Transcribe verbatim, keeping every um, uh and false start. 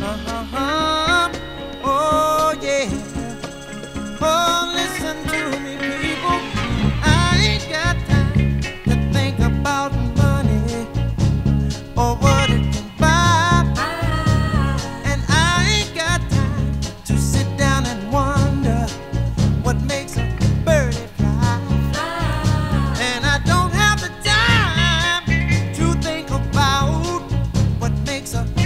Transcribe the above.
Uh-huh. Oh, yeah. Oh, listen to me, people. I ain't got time to think about money or what it can buy. And I ain't got time to sit down and wonder what makes a birdie fly. And I don't have the time to think about what makes a